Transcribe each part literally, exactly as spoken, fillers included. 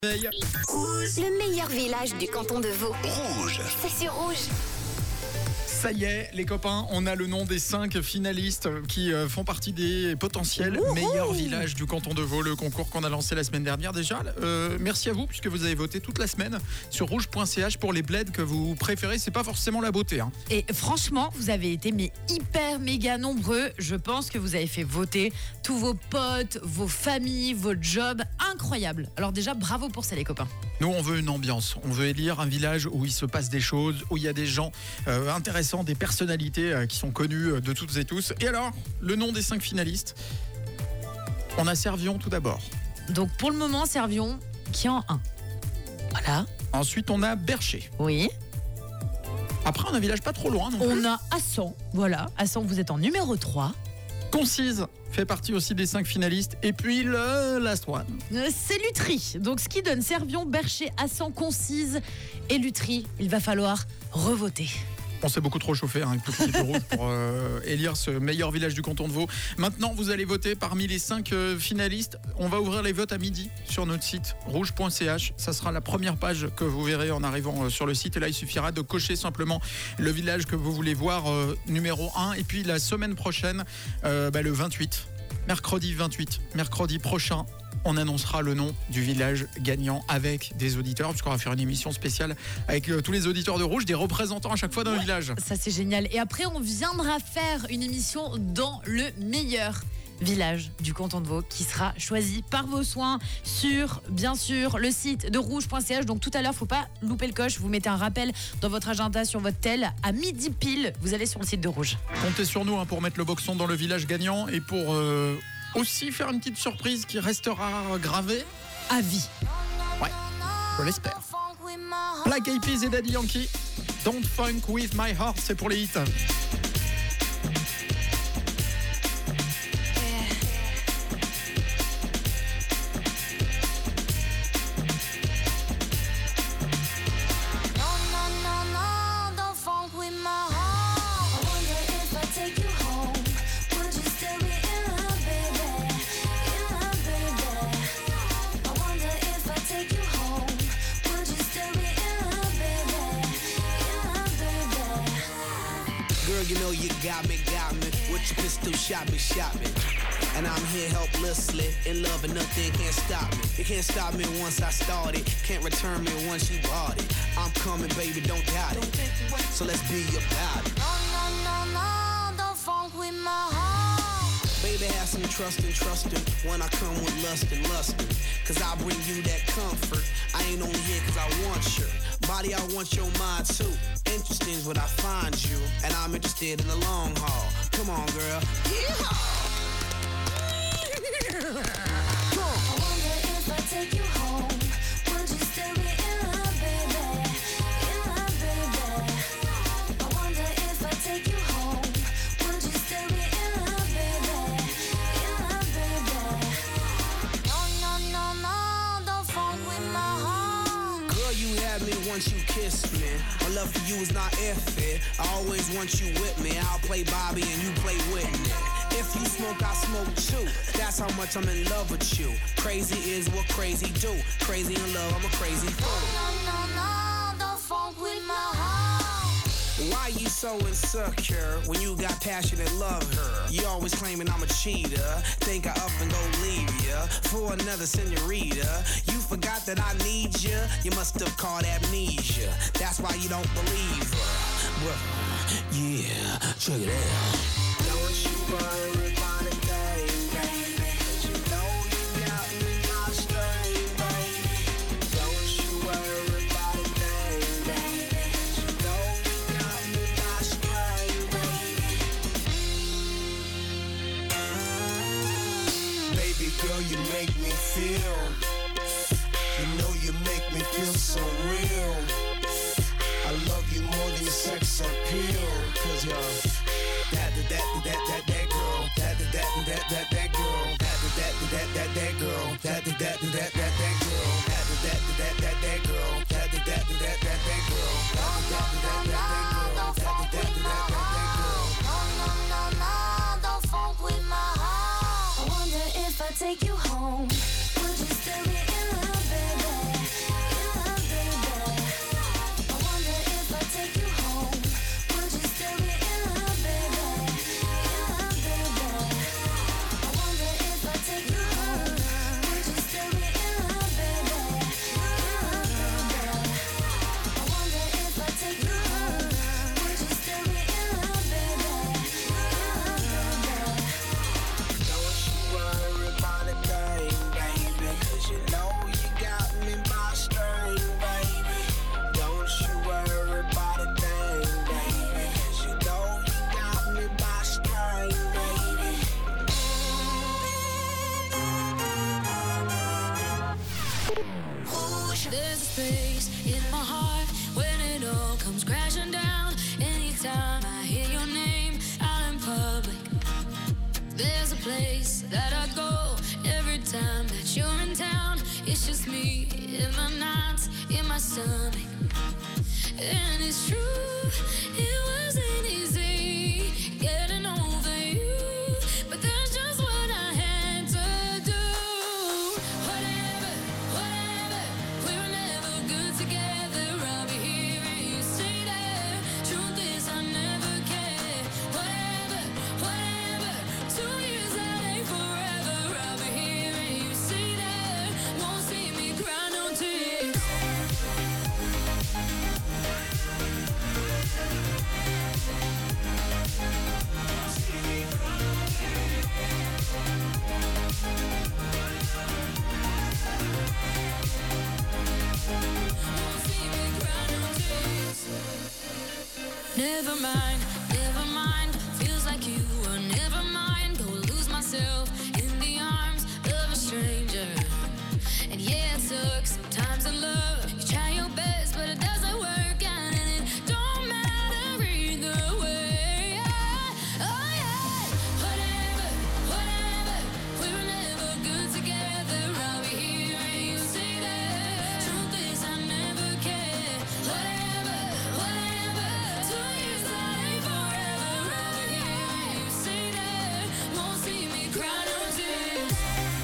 Rouge, le meilleur village du canton de Vaud. Rouge. C'est sur Rouge. Ça y est, les copains, on a le nom des cinq finalistes qui euh, font partie des potentiels Wouhou meilleurs villages du canton de Vaud, le concours qu'on a lancé la semaine dernière déjà. Euh, merci à vous, puisque vous avez voté toute la semaine sur rouge point c h pour les bleds que vous préférez. C'est pas forcément la beauté. Hein. Et franchement, vous avez été mais hyper méga nombreux. Je pense que vous avez fait voter tous vos potes, vos familles, vos jobs. Incroyable. Alors déjà, bravo pour ça les copains. Nous, on veut une ambiance. On veut élire un village où il se passe des choses, où il y a des gens euh, intéressants, des personnalités euh, qui sont connues euh, de toutes et tous. Et alors, le nom des cinq finalistes, on a Servion tout d'abord. Donc pour le moment, Servion qui est en un. Voilà. Ensuite, on a Bercher. Oui. Après, on a un village pas trop loin non plus. On a Assan. Voilà. Assan, vous êtes en numéro trois. Concise fait partie aussi des cinq finalistes. Et puis le last one. Euh, C'est Lutry. Donc ce qui donne Servion, Bercher, Assan, Concise et Lutry. Il va falloir revoter. On s'est beaucoup trop chauffé hein, avec toute l'équipe de Rouge pour euh, élire ce meilleur village du canton de Vaud. Maintenant, vous allez voter parmi les cinq euh, finalistes. On va ouvrir les votes à midi sur notre site rouge point c h. Ça sera la première page que vous verrez en arrivant euh, sur le site. Et là, il suffira de cocher simplement le village que vous voulez voir, euh, numéro un. Et puis la semaine prochaine, euh, bah, le vingt-huit, mercredi vingt-huit, mercredi prochain, on annoncera le nom du village gagnant avec des auditeurs, puisqu'on va faire une émission spéciale avec euh, tous les auditeurs de Rouge, des représentants à chaque fois d'un Ouais. village. Ça c'est génial. Et après, on viendra faire une émission dans le meilleur village du canton de Vaud qui sera choisi par vos soins sur, bien sûr, le site de rouge point c h. Donc tout à l'heure, faut pas louper le coche. Vous mettez un rappel dans votre agenda sur votre tel. À midi pile, vous allez sur le site de Rouge. Comptez sur nous hein, pour mettre le boxon dans le village gagnant et pour euh, aussi faire une petite surprise qui restera gravée. À vie. Ouais, je l'espère. Black Eyed Peas et Daddy Yankee. Don't Funk With My Heart, c'est pour les hits. Girl, you know you got me, got me. With your pistol, shot me, shot me. And I'm here helplessly, in love and nothing can't stop me. You can't stop me once I started, can't return me once you bought it. I'm coming, baby, don't doubt it. So let's be about it. No, no, no, no, don't funk with my heart. Baby, have some trust and trustin' when I come with lust and lustin'. Cause I bring you that comfort. I ain't only here cause I want your body, I want your mind too. Interesting is what I find you, and I'm interested in the long haul. Come on, girl. Yeehaw! I wonder if I take you home, would you still be in love, baby? In love, baby. I wonder if I take you home, would you still be in love, baby? In love, baby. No, no, no, no, don't funk with my heart. Girl, you had me once you kissed me. My love for you is not if-it. I always want you with me. I'll play Bobby and you play Whitney. If you smoke, I smoke too. That's how much I'm in love with you. Crazy is what crazy do. Crazy in love, I'm a crazy fool. No, no, no, don't funk with my heart. Why you so insecure when you got passion and love her? You always claiming I'm a cheater. Think I up and go leave ya for another senorita. You forgot that I need ya. You must have caught amnesia. That's why you don't believe her. Well, yeah, check it out. Don't you worry about a thing, baby. 'Cause you know you got me my string, baby. Don't you worry about a thing, baby. 'Cause you know you got me my string, baby. Baby girl, you make me feel. You know you make me feel so real. I love you more than your sex appeal. 'Cause you're that, that, that, that, that, that girl. That, that, that, that, that, that girl. That, that, that, that, that, that girl. That, that, that, that, that, that girl. That, that, that, that, that, that girl. That, that, that, that, that, that girl. That, that, that, that, that, girl. Don't funk with my heart. No, no, no, no, don't funk with my heart. I wonder if I take you home, would you still be in love, baby? Rouge. There's a space in my heart when it all comes crashing down. Anytime I hear your name out in public, there's a place that I go every time that you're in town. It's just me in my nights, in my stomach. And it's true, it wasn't easy getting over you, but that's just what I had to do. Whatever, whatever, we were never good together. I'll be hearing you say that. Truth is I never cared. Whatever, whatever, two years that ain't forever. I'll be hearing you say that. Won't see me cry no tears. Never mind, never mind. Feels like you were never mine. Go lose myself in the arms of a stranger. And yeah, it sucks sometimes in love. You try your best, but it doesn't work out, and it don't matter either way. Oh yeah, whatever, whatever. We were never good together. I'll be hearing you say that. Truth is I never cared. Whatever, whatever. Two years that ain't forever. I'll be hearing you say that. Won't see me cry no tears.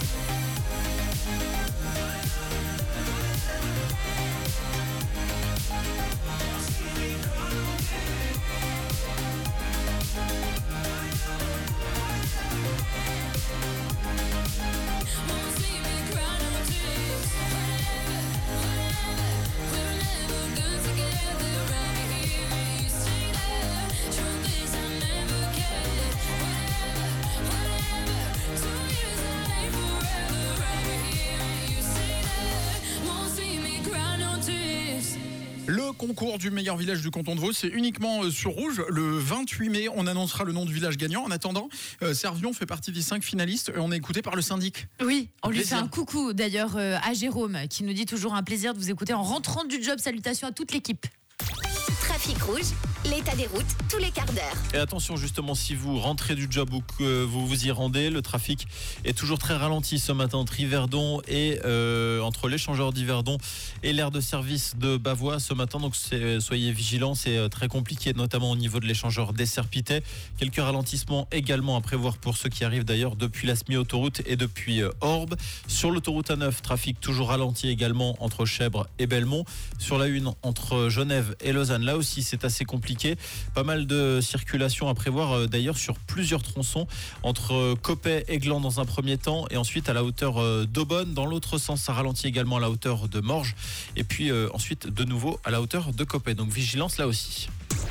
Won't see me cry no tears. Whatever, whatever. We were never good together. I'll be hearing you say that. Truth is I never cared. Whatever, whatever. Two years that ain't forever. I'll be hearing you say that. Won't see me cry no tears. Le concours du meilleur village du canton de Vaud, c'est uniquement euh, sur Rouge. Le vingt-huit mai, on annoncera le nom du village gagnant. En attendant, euh, Servion fait partie des cinq finalistes. Et on est écouté par le syndic. Oui, on lui fait Plaisir. un coucou d'ailleurs euh, à Jérôme qui nous dit toujours un plaisir de vous écouter en rentrant du job. Salutations à toute l'équipe. Trafic rouge, l'état des routes tous les quarts d'heure. Et attention justement, si vous rentrez du job ou que vous vous y rendez, le trafic est toujours très ralenti ce matin entre Yverdon et euh, entre l'échangeur d'Yverdon et l'aire de service de Bavois ce matin. Donc c'est, soyez vigilants, c'est euh, très compliqué, notamment au niveau de l'échangeur d'Esserpité. Quelques ralentissements également à prévoir pour ceux qui arrivent d'ailleurs depuis la semi-autoroute et depuis euh, Orbe. Sur l'autoroute A neuf, trafic toujours ralenti également entre Chèvres et Belmont. Sur la un entre Genève et Lausanne, là aussi c'est assez compliqué. Pas mal de circulation à prévoir euh, d'ailleurs sur plusieurs tronçons entre euh, Coppet et Gland dans un premier temps et ensuite à la hauteur euh, d'Aubonne. Dans l'autre sens, ça ralentit également à la hauteur de Morges et puis euh, ensuite de nouveau à la hauteur de Coppet. Donc vigilance là aussi.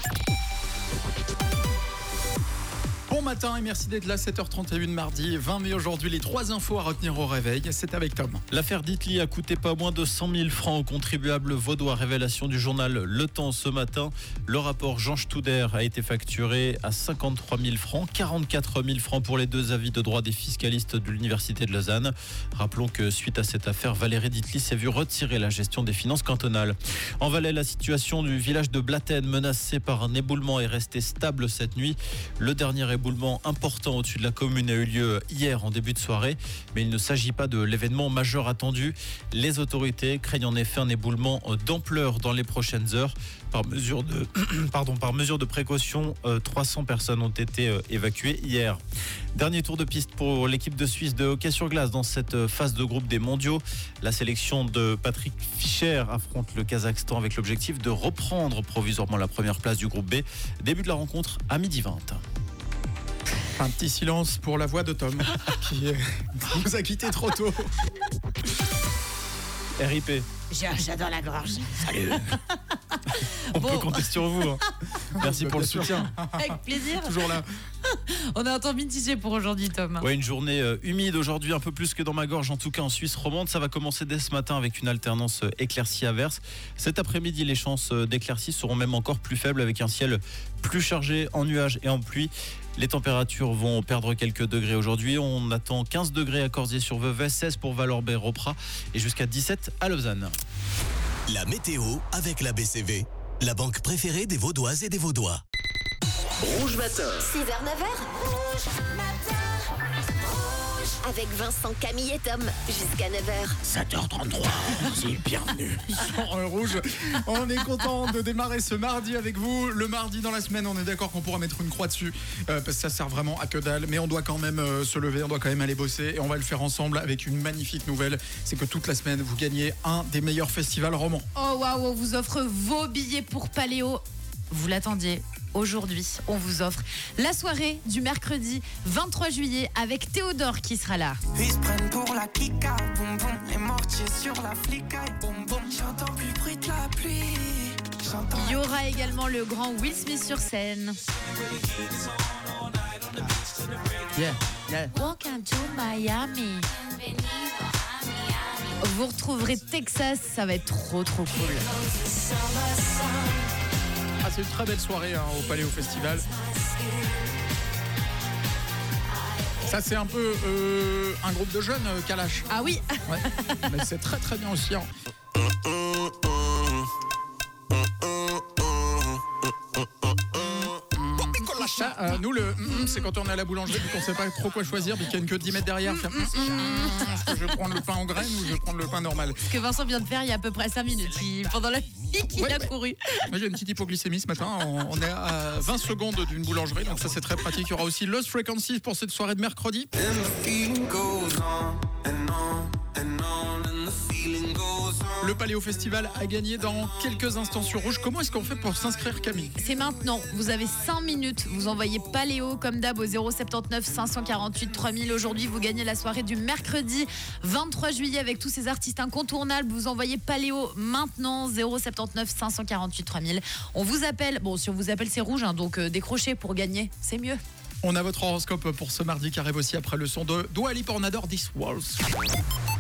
Bon matin et merci d'être là, sept heures trente et une mardi vingt mai aujourd'hui. Les trois infos à retenir au réveil, c'est avec Tom. L'affaire Ditli a coûté pas moins de cent mille francs aux contribuables vaudois. Révélation du journal Le Temps ce matin. Le rapport Jean Stouder a été facturé à cinquante-trois mille francs, quarante-quatre mille francs pour les deux avis de droit des fiscalistes de l'Université de Lausanne. Rappelons que suite à cette affaire, Valérie Ditli s'est vue retirer la gestion des finances cantonales. En Valais, la situation du village de Blatten menacé par un éboulement est restée stable cette nuit. Le dernier éboulement important au-dessus de la commune a eu lieu hier en début de soirée, mais il ne s'agit pas de l'événement majeur attendu. Les autorités craignent en effet un éboulement d'ampleur dans les prochaines heures. Par mesure de, pardon, par mesure de précaution, trois cents personnes ont été évacuées hier. Dernier tour de piste pour l'équipe de Suisse de hockey sur glace dans cette phase de groupe des mondiaux. La sélection de Patrick Fischer affronte le Kazakhstan avec l'objectif de reprendre provisoirement la première place du groupe B. Début de la rencontre à midi vingt. Un petit silence pour la voix de Tom qui nous a quittés trop tôt. R I P. J'adore la gorge. Salut. On Bon. peut compter sur vous. hein. Merci Bah, pour le bien sûr. soutien. Avec plaisir. Toujours là. On a un temps mitigé pour aujourd'hui, Tom. Ouais, une journée euh, humide aujourd'hui, un peu plus que dans ma gorge, en tout cas en Suisse romande. Ça va commencer dès ce matin avec une alternance euh, éclaircie-averse. Cet après-midi, les chances euh, d'éclaircie seront même encore plus faibles avec un ciel plus chargé en nuages et en pluie. Les températures vont perdre quelques degrés aujourd'hui. On attend quinze degrés à Corsier-sur-Vevey, seize pour Valorbe-Ropra et jusqu'à dix-sept à Lausanne. La météo avec la B C V, la banque préférée des Vaudoises et des Vaudois. Rouge Matin. six heures neuf heures. Rouge matin. Rouge. Avec Vincent, Camille et Tom. Jusqu'à neuf heures. sept heures trente-trois, c'est bienvenue sur euh, Rouge. On est content de démarrer ce mardi avec vous. Le mardi dans la semaine, on est d'accord qu'on pourra mettre une croix dessus euh, parce que ça sert vraiment à que dalle. Mais on doit quand même euh, se lever, on doit quand même aller bosser et on va le faire ensemble avec une magnifique nouvelle. C'est que toute la semaine, vous gagnez un des meilleurs festivals romans. Oh waouh, on vous offre vos billets pour Paléo. Vous l'attendiez. Aujourd'hui, on vous offre la soirée du mercredi vingt-trois juillet avec Théodore qui sera là. Ils se prennent pour la clica, boum boum, les mortiers sur la flicaille, boum boum, j'entends plus le bruit de la pluie. J'entends... Il y aura également le grand Will Smith sur scène. Yeah, yeah. Welcome to Miami. Vous retrouverez Texas, ça va être trop trop cool. Ah, c'est une très belle soirée hein, au Paléo Festival. Ça, c'est un peu euh, un groupe de jeunes, euh, Kalash. Ah oui. Ouais. Mais c'est très très bien aussi. Hein. Ça, euh, nous, le mm, c'est quand on est à la boulangerie et qu'on sait pas trop quoi choisir, puis qu'il y a une queue de dix mètres derrière. Faire, mm, mm, est-ce que je vais prendre le pain en graines ou je vais prendre le pain normal? Ce que Vincent vient de faire il y a à peu près cinq minutes. Il- pendant la vie qu'il Ouais, a ouais. couru. Moi, j'ai une petite hypoglycémie ce matin. On, on est à vingt secondes d'une boulangerie, donc ça c'est très pratique. Il y aura aussi Lost Frequencies pour cette soirée de mercredi. And the feeling goes on and on and on and the feeling goes on. Le Paléo Festival a gagné dans quelques instants sur Rouge. Comment est-ce qu'on fait pour s'inscrire, Camille? C'est maintenant. Vous avez cinq minutes. Vous envoyez Paléo comme d'hab au zéro soixante-neuf cinq cent quarante-huit trois mille. Aujourd'hui, vous gagnez la soirée du mercredi vingt-trois juillet avec tous ces artistes incontournables. Vous envoyez Paléo maintenant zéro soixante-neuf cinq cent quarante-huit trois mille. On vous appelle. Bon, si on vous appelle, c'est rouge, hein, donc euh, décrochez pour gagner. C'est mieux. On a votre horoscope pour ce mardi qui arrive aussi après le son de Dua Lipa. On adore This Waltz.